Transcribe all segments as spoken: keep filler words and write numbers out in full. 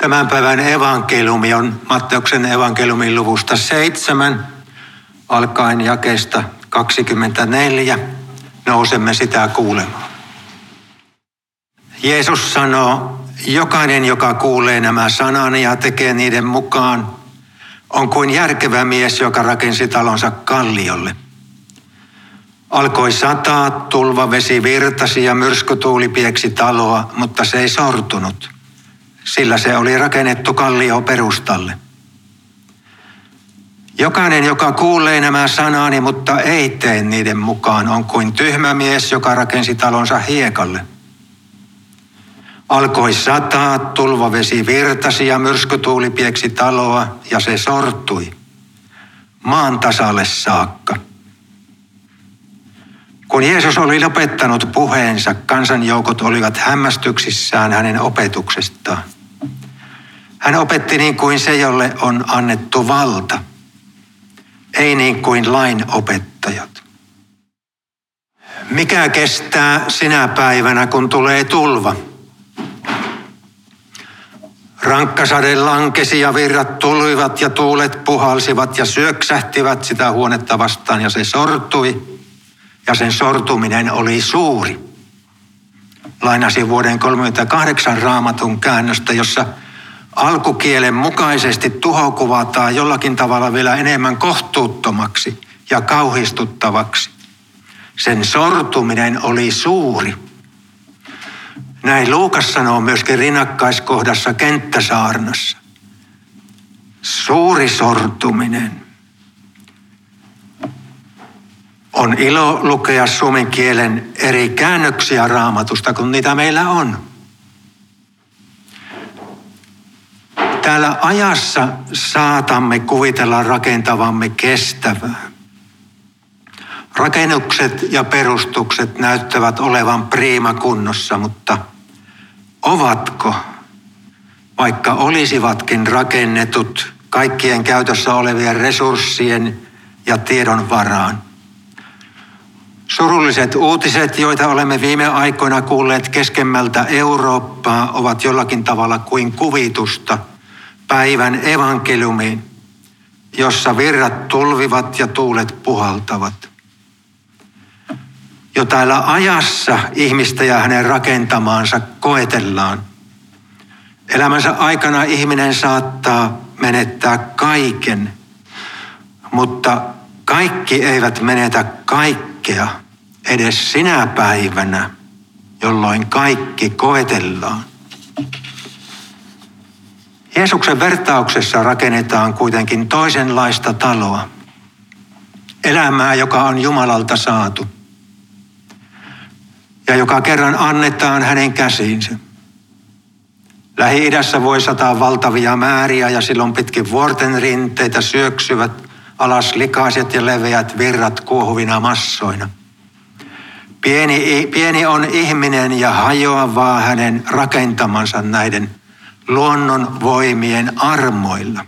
Tämän päivän evankeliumi on Matteuksen evankeliumin luvusta seitsemän, alkaen jakeesta kaksikymmentäneljä. Nousemme sitä kuulemaan. Jeesus sanoo, jokainen, joka kuulee nämä sanani ja tekee niiden mukaan, on kuin järkevä mies, joka rakensi talonsa kalliolle. Alkoi sataa, tulvavesi virtasi ja myrskytuuli pieksi taloa, mutta se ei sortunut, sillä se oli rakennettu kallion perustalle. Jokainen, joka kuulee nämä sanani, mutta ei tee niiden mukaan, on kuin tyhmä mies, joka rakensi talonsa hiekalle. Alkoi sataa, tulvavesi virtasi ja myrskytuuli pieksi taloa, ja se sortui maan tasalle saakka. Kun Jeesus oli lopettanut puheensa, kansanjoukot olivat hämmästyksissään hänen opetuksestaan. Hän opetti niin kuin se, jolle on annettu valta, ei niin kuin lain opettajat. Mikä kestää sinä päivänä, kun tulee tulva? Rankkasade lankesi ja virrat tulivat ja tuulet puhalsivat ja syöksähtivät sitä huonetta vastaan ja se sortui. Ja sen sortuminen oli suuri. Lainasin vuoden kolmekymmentäkahdeksan Raamatun käännöstä, jossa alkukielen mukaisesti tuho kuvataan jollakin tavalla vielä enemmän kohtuuttomaksi ja kauhistuttavaksi. Sen sortuminen oli suuri. Näin Luukas sanoo myöskin rinnakkaiskohdassa kenttäsaarnassa. Suuri sortuminen. On ilo lukea suomen kielen eri käännöksiä Raamatusta, kun niitä meillä on. Täällä ajassa saatamme kuvitella rakentavamme kestävää. Rakennukset ja perustukset näyttävät olevan priimakunnossa, mutta ovatko, vaikka olisivatkin rakennetut kaikkien käytössä olevien resurssien ja tiedon varaan? Surulliset uutiset, joita olemme viime aikoina kuulleet keskemmältä Eurooppaa, ovat jollakin tavalla kuin kuvitusta päivän evankeliumiin, jossa virrat tulvivat ja tuulet puhaltavat. Jo täällä ajassa ihmistä ja hänen rakentamaansa koetellaan. Elämänsä aikana ihminen saattaa menettää kaiken, mutta kaikki eivät menetä kaikkea edes sinä päivänä, jolloin kaikki koetellaan. Jeesuksen vertauksessa rakennetaan kuitenkin toisenlaista taloa. Elämää, joka on Jumalalta saatu ja joka kerran annetaan hänen käsiinsä. Lähi-idässä voi sataa valtavia määriä ja silloin pitkin vuorten rinteitä syöksyvät alas likaiset ja leveät virrat kuohuvina massoina. Pieni, pieni on ihminen ja hajoavaa hänen rakentamansa näiden luonnon voimien armoilla.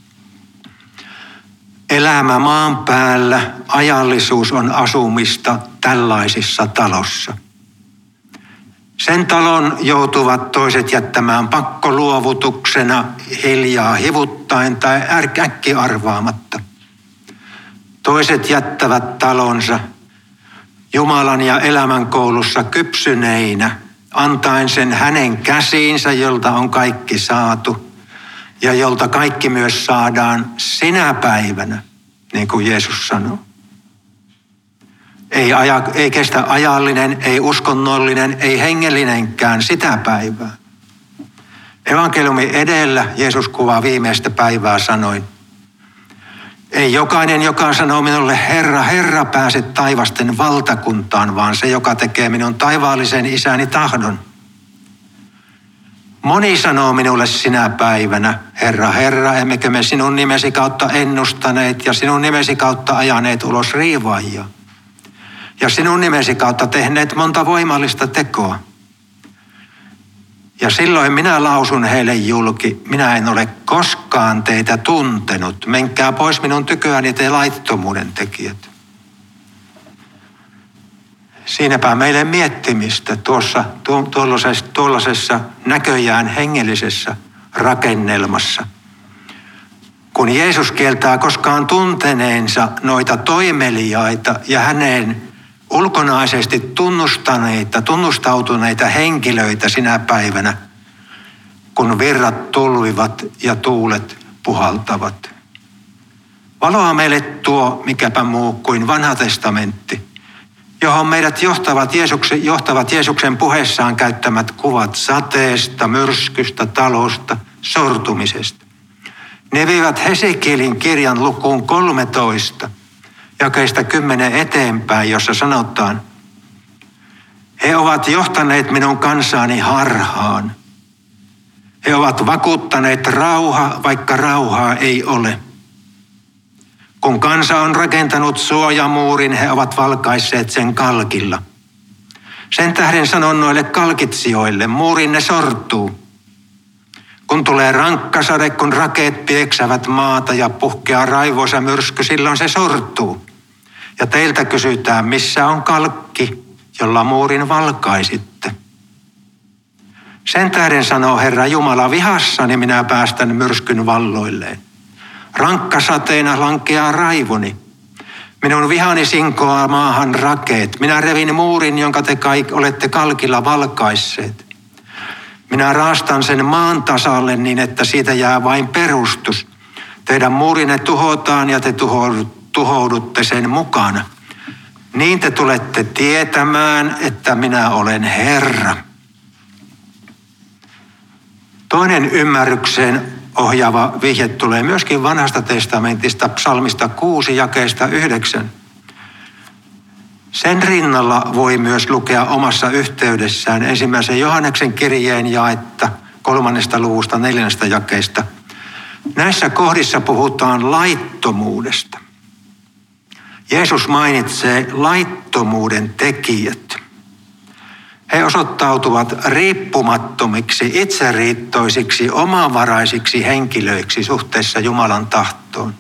Elämä maan päällä, ajallisuus on asumista tällaisissa talossa. Sen talon joutuvat toiset jättämään pakkoluovutuksena hiljaa hivuttaen tai äkki arvaamatta. Toiset jättävät talonsa Jumalan ja elämän koulussa kypsyneinä, antaen sen hänen käsiinsä, jolta on kaikki saatu ja jolta kaikki myös saadaan sinä päivänä, niin kuin Jeesus sanoo. Ei, aja, ei kestä ajallinen, ei uskonnollinen, ei hengellinenkään sitä päivää. Evankeliumi edellä Jeesus kuvaa viimeistä päivää sanoin. Ei jokainen, joka sanoo minulle Herra, Herra, pääse taivasten valtakuntaan, vaan se, joka tekee minun taivaallisen isäni tahdon. Moni sanoo minulle sinä päivänä, Herra, Herra, emmekö me sinun nimesi kautta ennustaneet ja sinun nimesi kautta ajaneet ulos riivaajia. Ja sinun nimesi kautta tehneet monta voimallista tekoa. Ja silloin minä lausun heille julki, minä en ole koskaan teitä tuntenut. Menkää pois minun tyköäni te laittomuuden tekijät. Siinäpä meille miettimistä tuossa tuollaisessa, tuollaisessa näköjään hengellisessä rakennelmassa. Kun Jeesus kieltää koskaan tunteneensa noita toimeliaita ja hänen ulkonaisesti tunnustaneita, tunnustautuneita henkilöitä sinä päivänä, kun virrat tulvivat ja tuulet puhaltavat. Valoa meille tuo mikäpä muu kuin vanha testamentti, johon meidät johtavat Jeesuksen, johtavat Jeesuksen puheessaan käyttämät kuvat sateesta, myrskystä, talosta, sortumisesta. Ne viivät Hesekielin kirjan lukuun kolmetoista, jakeista kymmenen eteenpäin, jossa sanotaan: he ovat johtaneet minun kansaani harhaan. He ovat vakuuttaneet rauha, vaikka rauhaa ei ole. Kun kansa on rakentanut suojamuurin, he ovat valkaisseet sen kalkilla. Sen tähden sanon noille kalkitsijoille, muurinne sortuu. Kun tulee rankkasade, kun rakeet pieksävät maata ja puhkeaa raivoisa myrsky, silloin se sortuu. Ja teiltä kysytään, missä on kalkki, jolla muurin valkaisitte. Sen tähden sanoo Herra Jumala, vihassani minä päästän myrskyn valloilleen. Rankkasateena lankeaa raivoni. Minun vihani sinkoaa maahan rakeet. Minä revin muurin, jonka te kaikki olette kalkilla valkaisseet. Minä raastan sen maan tasalle niin, että siitä jää vain perustus. Teidän muurinne tuhotaan ja te tuhoudutte sen mukana. Niin te tulette tietämään, että minä olen Herra. Toinen ymmärrykseen ohjaava vihje tulee myöskin vanhasta testamentista, psalmista kuusi, jakeesta yhdeksän. Sen rinnalla voi myös lukea omassa yhteydessään ensimmäisen Johanneksen kirjeen jaetta kolmannesta luvusta neljännestä jakeesta. Näissä kohdissa puhutaan laittomuudesta. Jeesus mainitsee laittomuuden tekijät. He osoittautuvat riippumattomiksi, itseriittoisiksi, omavaraisiksi henkilöiksi suhteessa Jumalan tahtoon.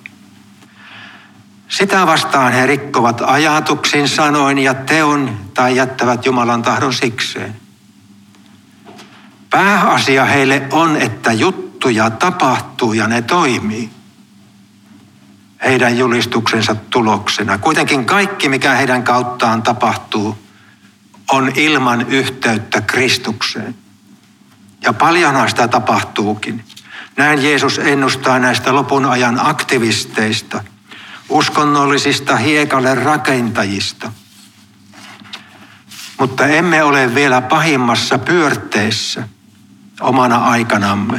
Sitä vastaan he rikkovat ajatuksin, sanoin ja teon tai jättävät Jumalan tahdon sikseen. Pääasia heille on, että juttuja tapahtuu ja ne toimii heidän julistuksensa tuloksena. Kuitenkin kaikki, mikä heidän kauttaan tapahtuu, on ilman yhteyttä Kristukseen. Ja paljonhan sitä tapahtuukin. Näin Jeesus ennustaa näistä lopun ajan aktivisteista, uskonnollisista hiekalle rakentajista. Mutta emme ole vielä pahimmassa pyörteessä omana aikanamme.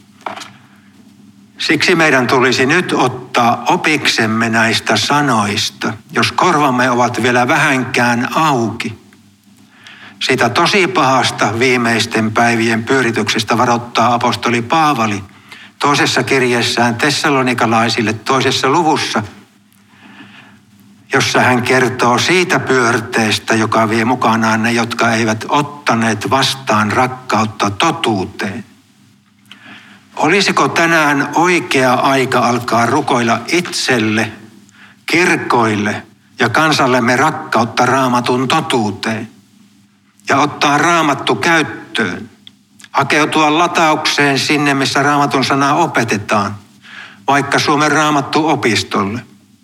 Siksi meidän tulisi nyt ottaa opiksemme näistä sanoista, jos korvamme ovat vielä vähänkään auki. Sitä tosi pahasta viimeisten päivien pyörityksestä varoittaa apostoli Paavali toisessa kirjeessään tessalonikalaisille toisessa luvussa, jossa hän kertoo siitä pyörteestä, joka vie mukanaan ne, jotka eivät ottaneet vastaan rakkautta totuuteen. Olisiko tänään oikea aika alkaa rukoilla itselle, kirkoille ja kansallemme rakkautta Raamatun totuuteen ja ottaa Raamattu käyttöön, hakeutua lataukseen sinne, missä Raamatun sanaa opetetaan, vaikka Suomen Raamattu-opistolle?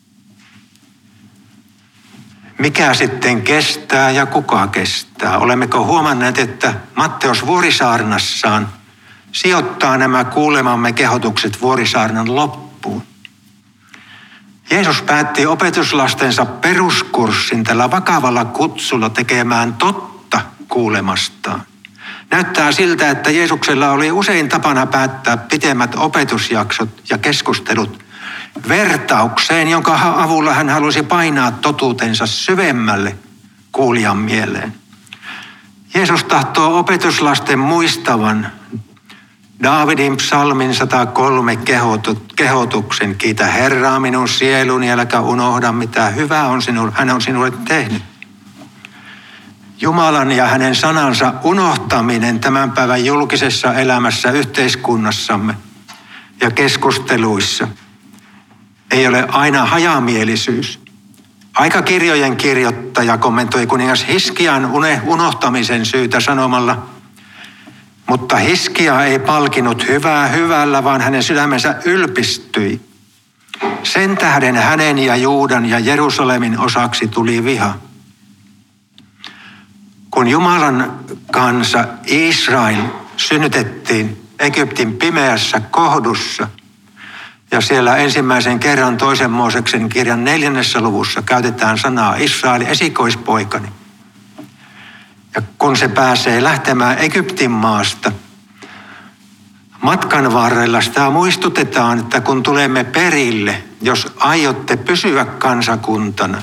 Mikä sitten kestää ja kuka kestää? Olemmeko huomanneet, että Matteus Vuorisaarnassaan sijoittaa nämä kuulemamme kehotukset Vuorisaarnan loppuun? Jeesus päätti opetuslastensa peruskurssin tällä vakavalla kutsulla tekemään totta kuulemastaan. Näyttää siltä, että Jeesuksella oli usein tapana päättää pitemmät opetusjaksot ja keskustelut vertaukseen, jonka avulla hän halusi painaa totuutensa syvemmälle kuulijan mieleen. Jeesus tahtoo opetuslasten muistavan Daavidin psalmin sata kolme kehotuksen. Kiitä Herraa minun sieluni, äläkä unohda mitä hyvää on sinulle, hän on sinulle tehnyt. Jumalan ja hänen sanansa unohtaminen tämän päivän julkisessa elämässä, yhteiskunnassamme ja keskusteluissa ei ole aina hajamielisyys. Aikakirjojen kirjoittaja kommentoi kuningas Hiskian unohtamisen syytä sanomalla: Mutta Hiskia ei palkinut hyvää hyvällä, vaan hänen sydämensä ylpistyi. Sen tähden hänen ja Juudan ja Jerusalemin osaksi tuli viha. Kun Jumalan kansa Israel synnytettiin Egyptin pimeässä kohdussa, ja siellä ensimmäisen kerran toisen Mooseksen kirjan neljännessä luvussa käytetään sanaa Israel esikoispoikani. Ja kun se pääsee lähtemään Egyptin maasta, matkan varrella sitä muistutetaan, että kun tulemme perille, jos aiotte pysyä kansakuntana,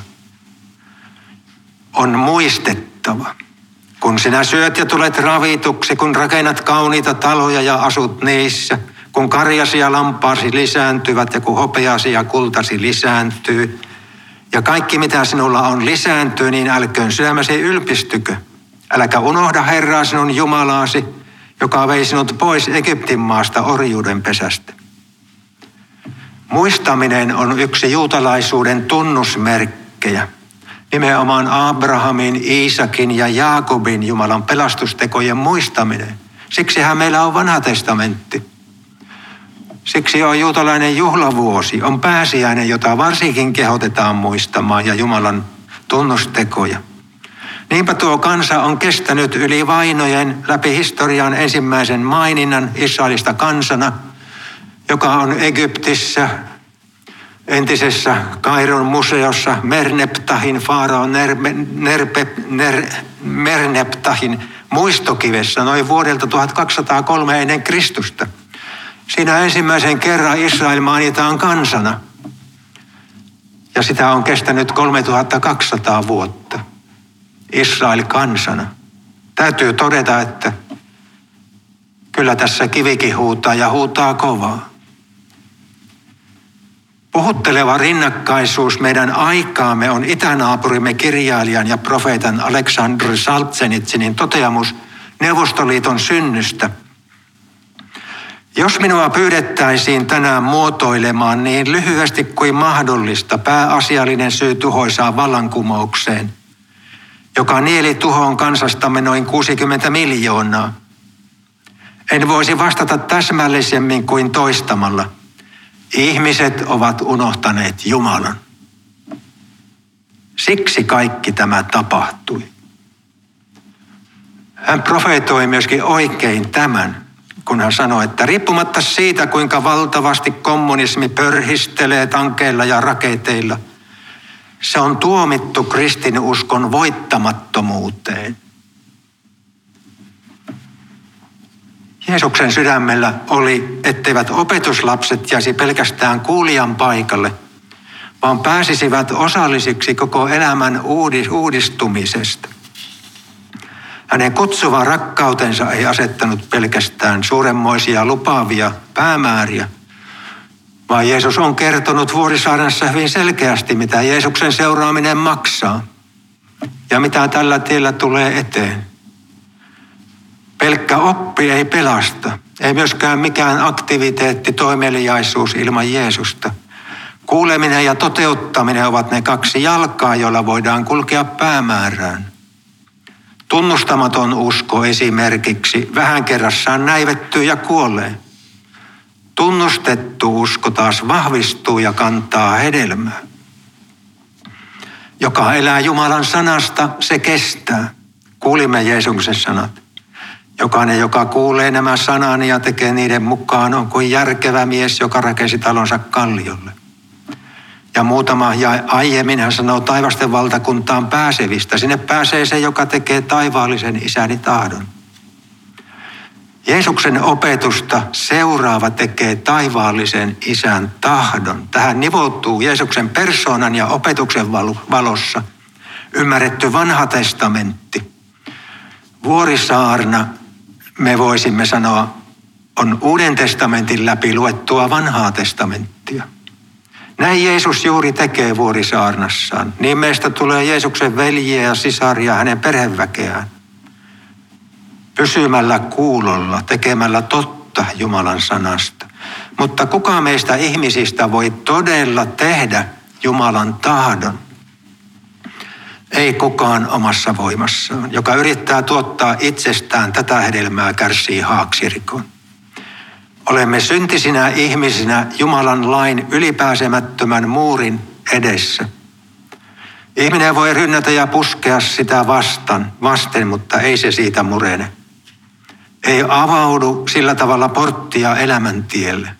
on muistettava. Kun sinä syöt ja tulet ravituksi, kun rakennat kauniita taloja ja asut niissä, kun karjasi ja lampaasi lisääntyvät ja kun hopeasi ja kultasi lisääntyy, ja kaikki mitä sinulla on lisääntyy, niin älköön sydämesi ylpistykö. Äläkä unohda Herraa sinun Jumalaasi, joka vei sinut pois Egyptin maasta orjuuden pesästä. Muistaminen on yksi juutalaisuuden tunnusmerkkejä. Nimenomaan Abrahamin, Iisakin ja Jaakobin Jumalan pelastustekojen muistaminen. Siksihän meillä on vanha testamentti. Siksi on juutalainen juhlavuosi, on pääsiäinen, jota varsinkin kehotetaan muistamaan, ja Jumalan tunnustekoja. Niinpä tuo kansa on kestänyt yli vainojen läpi historian ensimmäisen maininnan Israelista kansana, joka on Egyptissä, entisessä Kairon museossa Merneptahin, Faaraon Nerpe, Ner, Merneptahin muistokivessä noin vuodelta tuhatkaksisataakolme ennen Kristusta. Siinä ensimmäisen kerran Israel mainitaan kansana, ja sitä on kestänyt kolmetuhattakaksisataa vuotta. Israel kansana. Täytyy todeta, että kyllä tässä kivikin huutaa ja huutaa kovaa. Puhutteleva rinnakkaisuus meidän aikaamme on itänaapurimme kirjailijan ja profeetan Aleksandr Solzhenitsyn toteamus Neuvostoliiton synnystä. Jos minua pyydettäisiin tänään muotoilemaan niin lyhyesti kuin mahdollista pääasiallinen syy tuhoisaan vallankumoukseen, joka nieli tuhoon kansastamme noin kuusikymmentä miljoonaa, en voisi vastata täsmällisemmin kuin toistamalla. Ihmiset ovat unohtaneet Jumalan. Siksi kaikki tämä tapahtui. Hän profeetoi myöskin oikein tämän, kun hän sanoi, että riippumatta siitä, kuinka valtavasti kommunismi pörhistelee tankeilla ja raketeilla, se on tuomittu kristinuskon voittamattomuuteen. Jeesuksen sydämellä oli, etteivät opetuslapset jäisi pelkästään kuulijan paikalle, vaan pääsisivät osallisiksi koko elämän uudistumisesta. Hänen kutsuva rakkautensa ei asettanut pelkästään suuremmoisia lupaavia päämääriä, vaan Jeesus on kertonut Vuorisaarnassa hyvin selkeästi, mitä Jeesuksen seuraaminen maksaa ja mitä tällä tiellä tulee eteen. Pelkkä oppi ei pelasta, ei myöskään mikään aktiviteetti, toimeliaisuus ilman Jeesusta. Kuuleminen ja toteuttaminen ovat ne kaksi jalkaa, joilla voidaan kulkea päämäärään. Tunnustamaton usko esimerkiksi vähän kerrassaan näivettyy ja kuolee. Tunnustettu usko taas vahvistuu ja kantaa hedelmää. Joka elää Jumalan sanasta, se kestää. Kuulimme Jeesuksen sanat. Jokainen, joka kuulee nämä sanani ja tekee niiden mukaan, on kuin järkevä mies, joka rakensi talonsa kalliolle. Ja muutama ja aiemmin hän sanoo taivasten valtakuntaan pääsevistä. Sinne pääsee se, joka tekee taivaallisen isäni tahdon. Jeesuksen opetusta seuraava tekee taivaallisen isän tahdon. Tähän nivoutuu Jeesuksen persoonan ja opetuksen valossa ymmärretty vanha testamentti. Vuorisaarna, me voisimme sanoa, on Uuden testamentin läpi luettua vanhaa testamenttia. Näin Jeesus juuri tekee Vuorisaarnassaan. Niin meistä tulee Jeesuksen veljiä ja sisaria hänen perheväkeään. Pysymällä kuulolla, tekemällä totta Jumalan sanasta. Mutta kuka meistä ihmisistä voi todella tehdä Jumalan tahdon? Ei kukaan omassa voimassaan. Joka yrittää tuottaa itsestään tätä hedelmää, kärsii haaksirikon. Olemme syntisinä ihmisinä Jumalan lain ylipääsemättömän muurin edessä. Ihminen voi rynnätä ja puskea sitä vastaan, vasten, mutta ei se siitä murene. Ei avaudu sillä tavalla porttia elämäntielle.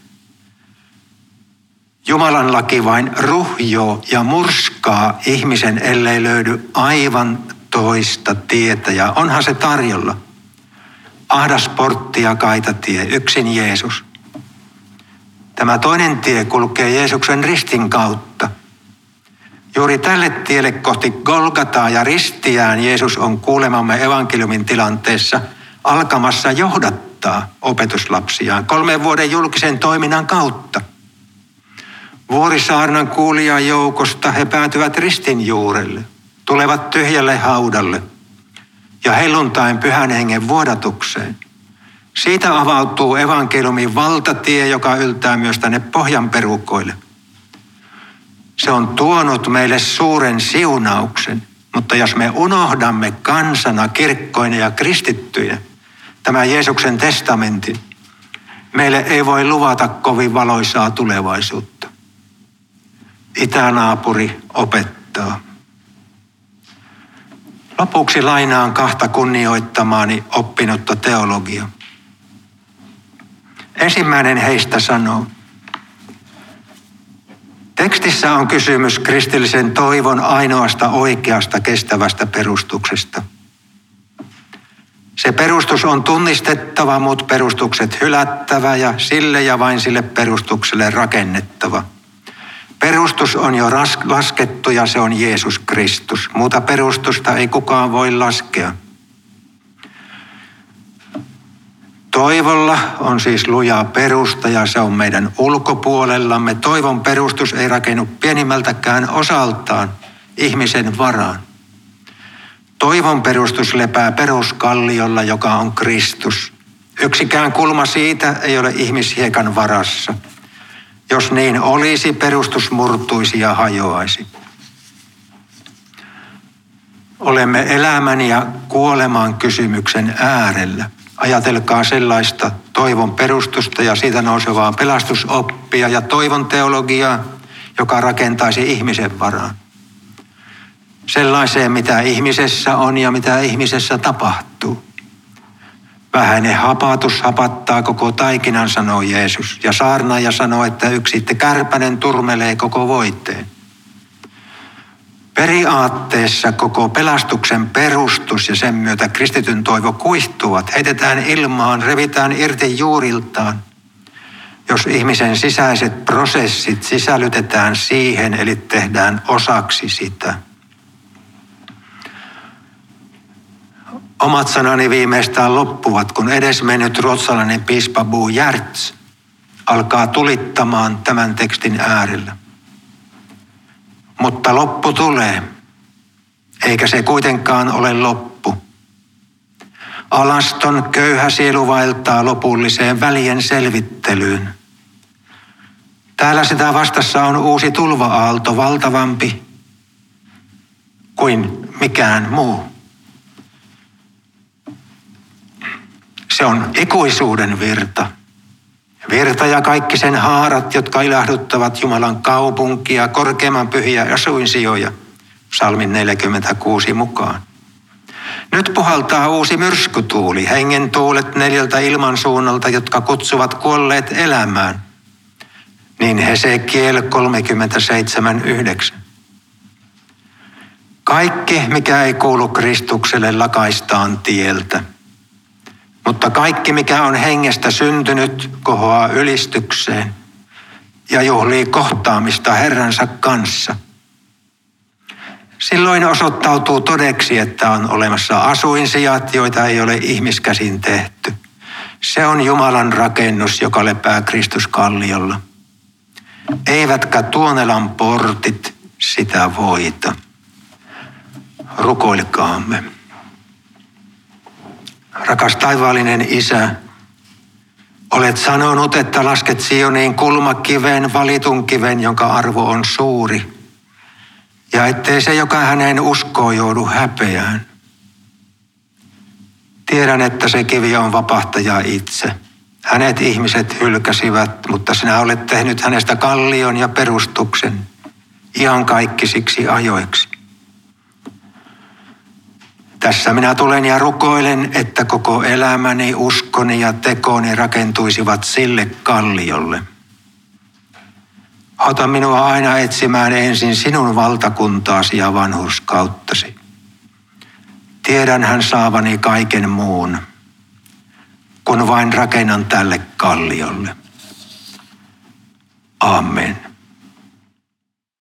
Jumalan laki vain ruhjoo ja murskaa ihmisen, ellei löydy aivan toista tietä. Ja onhan se tarjolla. Ahdas portti ja kaitatie, yksin Jeesus. Tämä toinen tie kulkee Jeesuksen ristin kautta. Juuri tälle tielle kohti Golgataa ja ristiään Jeesus on kuulemamme evankeliumin tilanteessa alkamassa johdattaa opetuslapsiaan kolmen vuoden julkisen toiminnan kautta. Vuorisaarnan kuulijan joukosta he päätyvät ristin juurelle, tulevat tyhjälle haudalle ja helluntain pyhän hengen vuodatukseen. Siitä avautuu evankeliumin valtatie, joka yltää myös tänne pohjan perukoille. Se on tuonut meille suuren siunauksen, mutta jos me unohdamme kansana, kirkkoina ja kristittyjä tämän Jeesuksen testamentin, meille ei voi luvata kovin valoisaa tulevaisuutta. Itänaapuri opettaa. Lopuksi lainaan kahta kunnioittamaani oppinutta teologiaa. Ensimmäinen heistä sanoo, tekstissä on kysymys kristillisen toivon ainoasta oikeasta kestävästä perustuksesta. Se perustus on tunnistettava, muut perustukset hylättävä ja sille ja vain sille perustukselle rakennettava. Perustus on jo laskettu ja se on Jeesus Kristus. Muuta perustusta ei kukaan voi laskea. Toivolla on siis luja perusta ja se on meidän ulkopuolellamme. Toivon perustus ei rakennu pienimmältäkään osaltaan ihmisen varaan. Toivon perustus lepää peruskalliolla, joka on Kristus. Yksikään kulma siitä ei ole ihmishiekan varassa. Jos niin olisi, perustus murtuisi ja hajoaisi. Olemme elämän ja kuoleman kysymyksen äärellä. Ajatelkaa sellaista toivon perustusta ja siitä nousevaa pelastusoppia ja toivon teologiaa, joka rakentaisi ihmisen varaan. Sellaiseen, mitä ihmisessä on ja mitä ihmisessä tapahtuu. Vähäinen hapatus hapattaa koko taikinan, sanoo Jeesus. Ja saarnaaja sanoo, että yksi kärpänen turmelee koko voiteen. Periaatteessa koko pelastuksen perustus ja sen myötä kristityn toivo kuihtuvat, heitetään ilmaan, revitään irti juuriltaan. Jos ihmisen sisäiset prosessit sisällytetään siihen, eli tehdään osaksi sitä. Omat sanani viimeistään loppuvat, kun edesmennyt ruotsalainen piispa Bo Giertz alkaa tulittamaan tämän tekstin äärellä. Mutta loppu tulee, eikä se kuitenkaan ole loppu. Alaston köyhä sielu vaeltaa lopulliseen välien selvittelyyn. Täällä sitä vastassa on uusi tulva-aalto, valtavampi kuin mikään muu. Se on ikuisuuden virta. Virta ja kaikki sen haarat, jotka ilahduttavat Jumalan kaupunkia, korkeimman pyhiä asuinsijoja, psalmin neljäkymmentäkuusi mukaan. Nyt puhaltaa uusi myrskytuuli, hengen tuulet neljältä ilmansuunnalta, jotka kutsuvat kuolleet elämään. Niin Hesekiel kolmekymmentäseitsemän yhdeksän. Kaikki, mikä ei kuulu Kristukselle, lakaistaan tieltä. Mutta kaikki, mikä on hengestä syntynyt, kohoaa ylistykseen ja juhlii kohtaamista Herransa kanssa. Silloin osoittautuu todeksi, että on olemassa asuinsijat, joita ei ole ihmiskäsin tehty. Se on Jumalan rakennus, joka lepää Kristuskalliolla. Eivätkä Tuonelan portit sitä voita. Rukoilkaamme. Rakas taivaallinen Isä, olet sanonut, että lasket Sioniin kulmakiven, valitun kiven, jonka arvo on suuri. ja ettei se, joka hänen uskoo, joudu häpeään. Tiedän, että se kivi on vapahtaja itse. Hänet ihmiset hylkäsivät, mutta sinä olet tehnyt hänestä kallion ja perustuksen, ihan kaikkisiksi ajoiksi. Tässä minä tulen ja rukoilen, että koko elämäni, uskoni ja tekoni rakentuisivat sille kalliolle. Ota minua aina etsimään ensin sinun valtakuntaasi ja vanhurskauttasi. Tiedänhän saavani kaiken muun, kun vain rakennan tälle kalliolle. Amen.